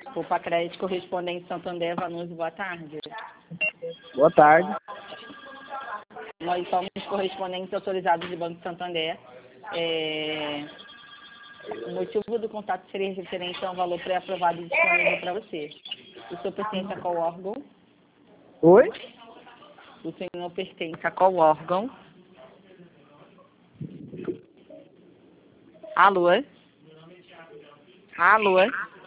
Opa, Crédito Correspondente Santander, Vanucci, boa tarde. Boa tarde. Nós somos correspondentes autorizados do Banco Santander. O motivo do contato seria referente a um valor pré-aprovado e disponível para você. O senhor pertence a qual órgão? Oi? O senhor pertence a qual órgão? Alô? Alô?